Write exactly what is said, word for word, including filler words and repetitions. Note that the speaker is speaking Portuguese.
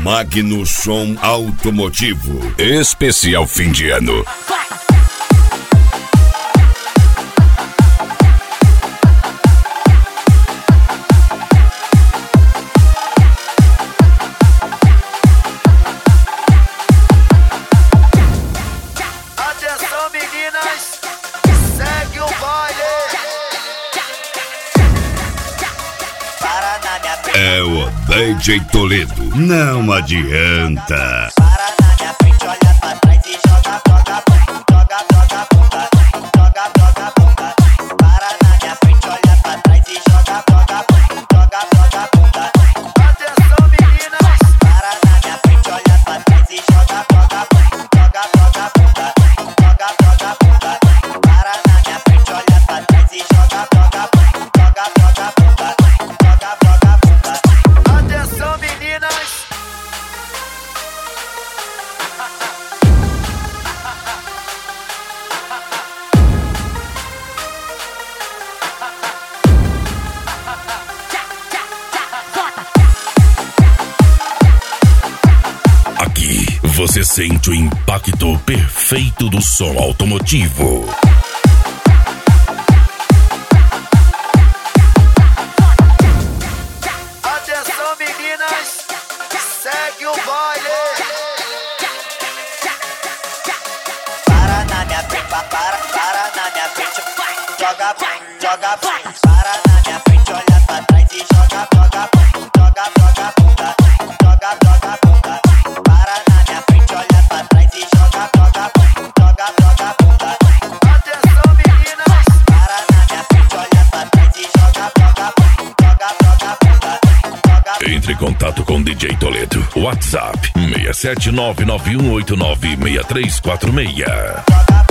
Magno Som Automotivo. Especial fim de ano. Atenção, meninas, segue o baile. É o D J Toledo, não adianta. Para na minha frente, olha pra trás e joga, joga, joga, joga, bunda, joga, joga, bunda. Para na minha frente, olha pra trás e joga, joga, joga, joga, bunda. Atenção, meninas. Para na minha frente, olha pra trás e joga, joga, joga, joga, bunda, joga, joga, bunda. Para na minha frente, olha pra trás e joga, joga, joga, joga, bunda, joga, joga, bunda. Atenção, meninas. Aqui você sente o impacto perfeito do som automotivo. Atenção, meninas, segue o baile. Para na minha frente, para, para na minha frente, joga, joga, para na minha frente, olha pra trás e joga, joga, joga, joga, bunda, joga, joga, bunda. Para na minha frente, olha pra trás e joga, joga, joga, joga, bunda. Atenção, meninas, para na minha frente, olha pra trás e joga, joga, joga, joga, bunda, joga. Entre em contato com D J Toledo. WhatsApp seis sete nove nove um oito nove seis três quatro seis. Joga